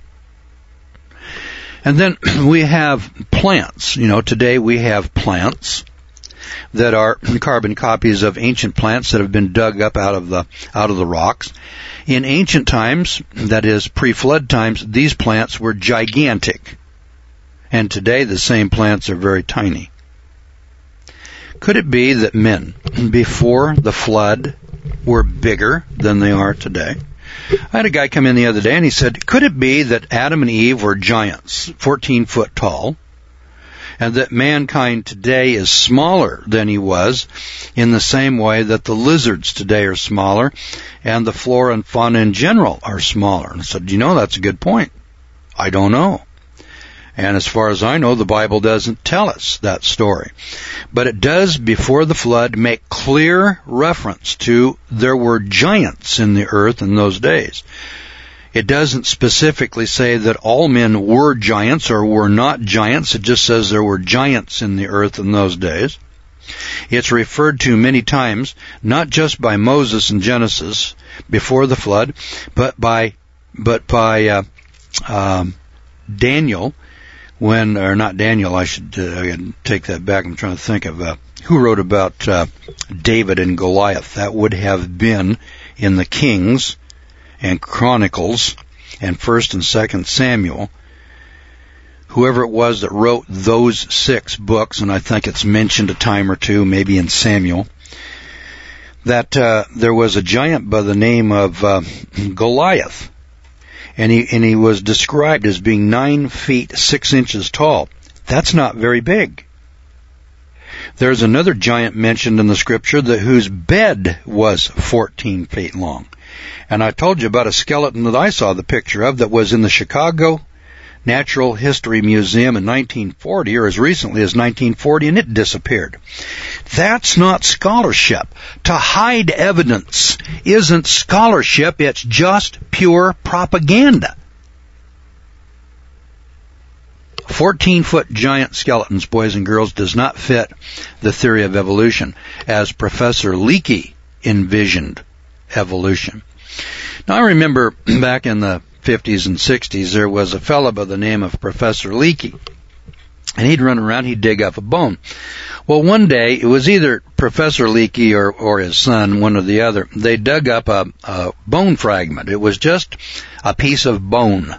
And then we have plants. Today we have plants that are carbon copies of ancient plants that have been dug up out of the rocks. In ancient times, that is pre-flood times, these plants were gigantic. And today the same plants are very tiny. Could it be that men before the flood were bigger than they are today? I had a guy come in the other day and he said, could it be that Adam and Eve were giants, 14 foot tall, and that mankind today is smaller than he was in the same way that the lizards today are smaller and the flora and fauna in general are smaller? And I said, that's a good point. I don't know. And as far as I know, the Bible doesn't tell us that story. But it does, before the flood, make clear reference to there were giants in the earth in those days. It doesn't specifically say that all men were giants or were not giants. It just says there were giants in the earth in those days. It's referred to many times, not just by Moses in Genesis before the flood, but by Daniel. I should take that back. I'm trying to think of who wrote about David and Goliath. That would have been in the Kings and Chronicles and 1st and 2nd Samuel. Whoever it was that wrote those 6 books, and I think it's mentioned a time or two, maybe in Samuel, that there was a giant by the name of Goliath, and he was described as being 9 feet 6 inches tall. That's not very big. There's another giant mentioned in the scripture whose bed was 14 feet long. And I told you about a skeleton that I saw the picture of that was in the Chicago Natural History Museum in 1940, or as recently as 1940, and it disappeared. That's not scholarship. To hide evidence isn't scholarship, it's just pure propaganda. 14-foot giant skeletons, boys and girls, does not fit the theory of evolution as Professor Leakey envisioned evolution. Now, I remember back in the 50s and 60s, there was a fellow by the name of Professor Leakey, and he'd run around, he'd dig up a bone. Well, one day, it was either Professor Leakey or his son, one or the other, they dug up a bone fragment. It was just a piece of bone.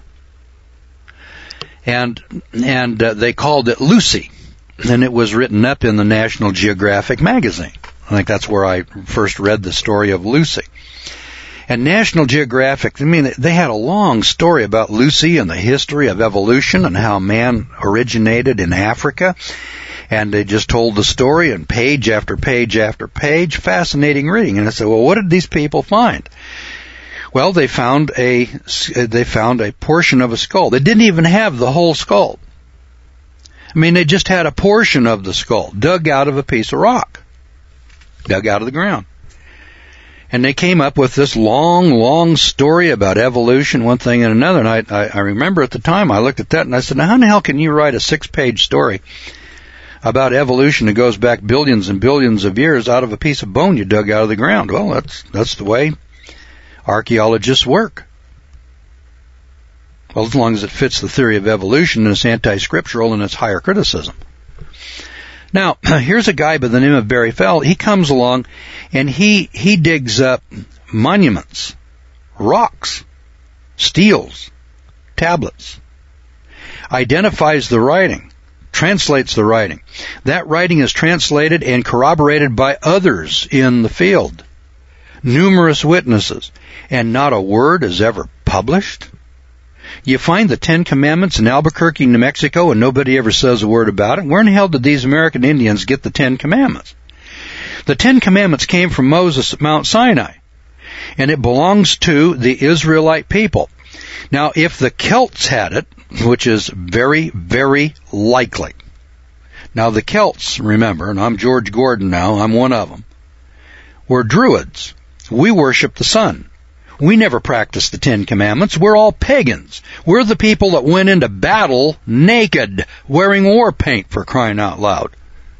And they called it Lucy, and it was written up in the National Geographic magazine. I think that's where I first read the story of Lucy. And National Geographic, they had a long story about Lucy and the history of evolution and how man originated in Africa. And they just told the story in page after page after page. Fascinating reading. And I said, well, what did these people find? Well, they found a portion of a skull. They didn't even have the whole skull. They just had a portion of the skull dug out of a piece of rock, dug out of the ground. And they came up with this long, long story about evolution, one thing and another. And I remember at the time I looked at that and I said, now how in the hell can you write a 6-page story about evolution that goes back billions and billions of years out of a piece of bone you dug out of the ground? Well, that's the way archaeologists work. Well, as long as it fits the theory of evolution and it's anti-scriptural and it's higher criticism. Now, here's a guy by the name of Barry Feld. He comes along and he digs up monuments, rocks, steels, tablets, identifies the writing, translates the writing. That writing is translated and corroborated by others in the field. Numerous witnesses, and not a word is ever published. You find the 10 Commandments in Albuquerque, New Mexico, and nobody ever says a word about it. Where in the hell did these American Indians get the 10 Commandments? The 10 Commandments came from Moses at Mount Sinai, and it belongs to the Israelite people. Now, if the Celts had it, which is very, very likely. Now, the Celts, remember, and I'm George Gordon now, I'm one of them, were Druids. We worship the sun. We never practiced the 10 Commandments. We're all pagans. We're the people that went into battle naked, wearing war paint, for crying out loud.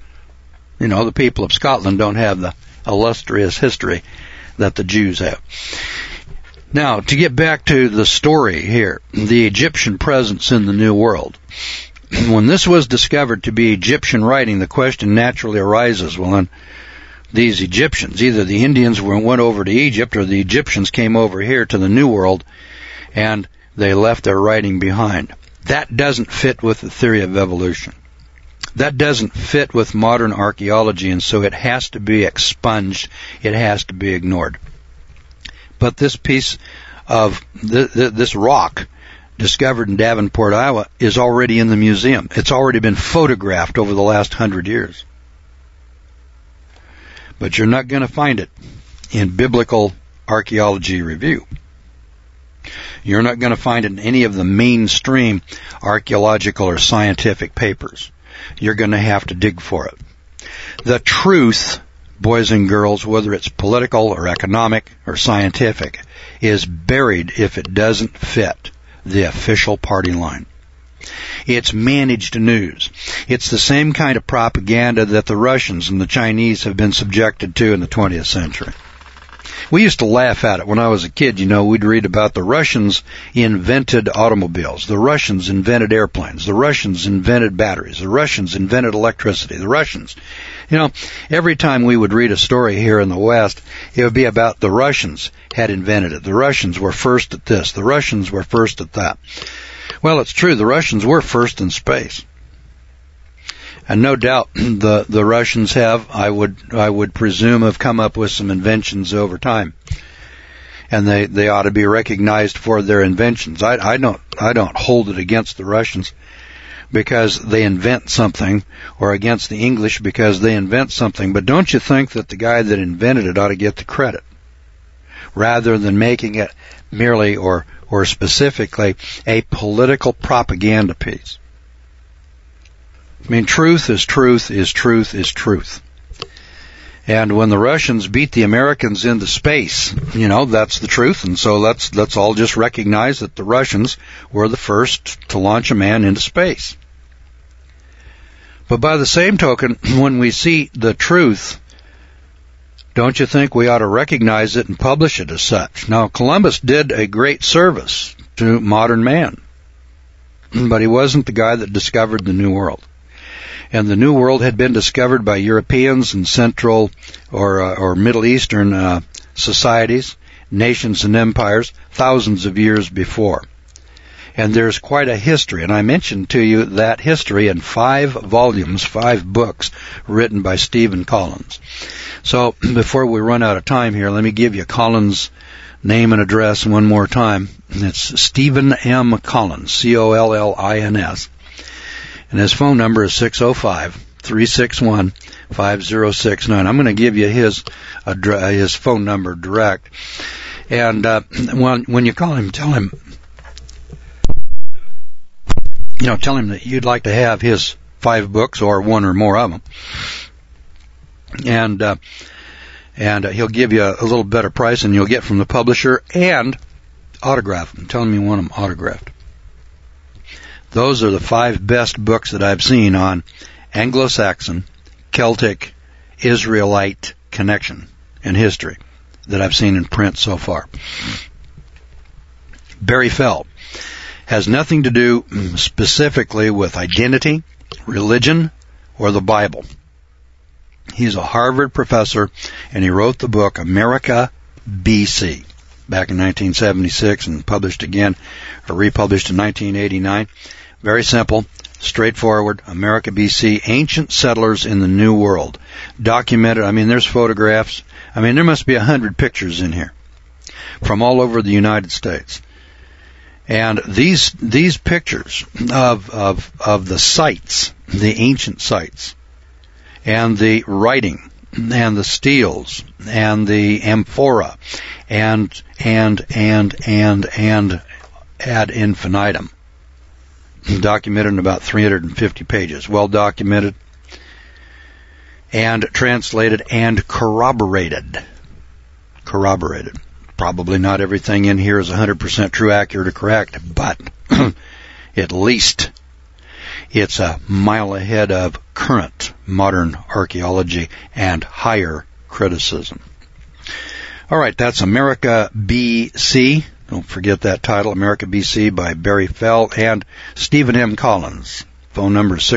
The people of Scotland don't have the illustrious history that the Jews have. Now, to get back to the story here, the Egyptian presence in the New World. When this was discovered to be Egyptian writing, the question naturally arises, well, then, these Egyptians, either the Indians went over to Egypt or the Egyptians came over here to the New World and they left their writing behind. That doesn't fit with the theory of evolution. That doesn't fit with modern archaeology, and so it has to be expunged. It has to be ignored. But this piece of this rock discovered in Davenport, Iowa, is already in the museum. It's already been photographed over the last 100 years. But you're not going to find it in Biblical Archaeology Review. You're not going to find it in any of the mainstream archaeological or scientific papers. You're going to have to dig for it. The truth, boys and girls, whether it's political or economic or scientific, is buried if it doesn't fit the official party line. It's managed news. It's the same kind of propaganda that the Russians and the Chinese have been subjected to in the 20th century. We used to laugh at it when I was a kid. We'd read about the Russians invented automobiles. The Russians invented airplanes. The Russians invented batteries. The Russians invented electricity. The Russians. Every time we would read a story here in the West, it would be about the Russians had invented it. The Russians were first at this. The Russians were first at that. Well, it's true. The Russians were first in space. And no doubt the Russians have, I would presume, have come up with some inventions over time. And they ought to be recognized for their inventions. I don't hold it against the Russians because they invent something, or against the English because they invent something. But don't you think that the guy that invented it ought to get the credit, rather than making it merely or specifically a political propaganda piece? I mean, truth is truth is truth is truth. And when the Russians beat the Americans into space, that's the truth. And so let's all just recognize that the Russians were the first to launch a man into space. But by the same token, when we see the truth, don't you think we ought to recognize it and publish it as such? Now, Columbus did a great service to modern man, but he wasn't the guy that discovered the New World. And the New World had been discovered by Europeans and Central or Middle Eastern societies, nations and empires thousands of years before. And there's quite a history, and I mentioned to you that history in 5 volumes, 5 books written by Stephen Collins. So before we run out of time here, let me give you Collins' name and address one more time. It's Stephen M. Collins, Collins. And his phone number is 605-361-5069. I'm going to give you his phone number direct. And when you call him, tell him that you'd like to have his 5 books or one or more of them. And he'll give you a little better price than you'll get from the publisher, and autograph them. Tell him you want them autographed. Those are the 5 best books that I've seen on Anglo-Saxon, Celtic, Israelite connection and history that I've seen in print so far. Barry Fell has nothing to do specifically with identity, religion, or the Bible. He's a Harvard professor, and he wrote the book America BC back in 1976 and republished in 1989. Very simple, straightforward, America BC, ancient settlers in the New World. Documented, there's photographs. There must be 100 pictures in here from all over the United States. And these pictures of the sites, the ancient sites, and the writing, and the steels, and the amphora, and ad infinitum, documented in about 350 pages, well documented, and translated and corroborated. Probably not everything in here is 100% true, accurate, or correct, but at least it's a mile ahead of current modern archaeology and higher criticism. All right, that's America BC. Don't forget that title, America BC by Barry Fell and Stephen M. Collins. Phone number is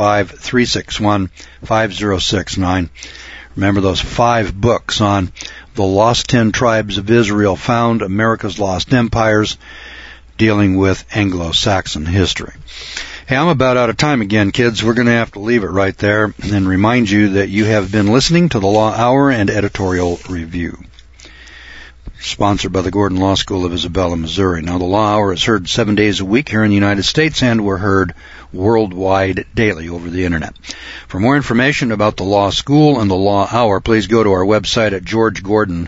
605-361-5069. Remember those 5 books on the Lost 10 Tribes of Israel found, America's Lost Empires, dealing with Anglo-Saxon history. Hey, I'm about out of time again, kids. We're going to have to leave it right there and remind you that you have been listening to the Law Hour and Editorial Review, sponsored by the Gordon Law School of Isabella, Missouri. Now, the Law Hour is heard 7 days a week here in the United States, and we're heard worldwide daily over the Internet. For more information about the Law School and the Law Hour, please go to our website at georgegordon.org.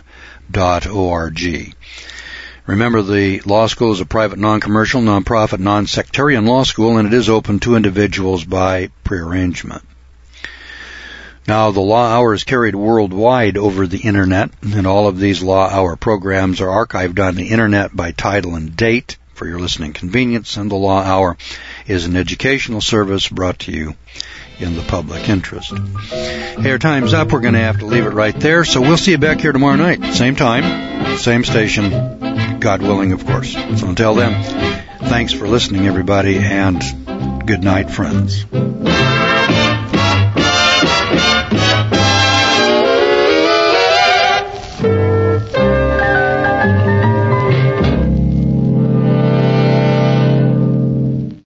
Remember, the law school is a private, non-commercial, non-profit, non-sectarian law school, and it is open to individuals by prearrangement. Now, the Law Hour is carried worldwide over the Internet, and all of these Law Hour programs are archived on the Internet by title and date for your listening convenience, and the Law Hour is an educational service brought to you in the public interest. Hey, our time's up. We're going to have to leave it right there, so we'll see you back here tomorrow night. Same time, same station, God willing, of course. So until then, thanks for listening, everybody, and good night, friends.